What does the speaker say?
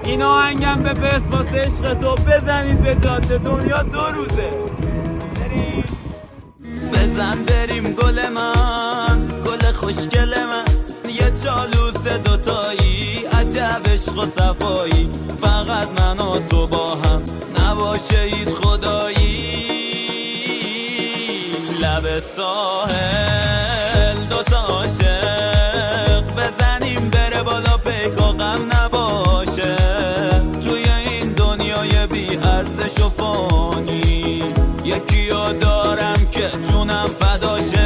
این آهنگم به فست واسه عشق تو بزنید به جاده دنیا 2 روزه بریم. بزن بریم گل من گل خوشگل من یه جالوس دوتایی عجب عشق و صفایی فقط من و تو با هم نباشه هیچ خدایی لب ساحل دوتا عاشق بزنیم بره بالا پیکا غم نباشه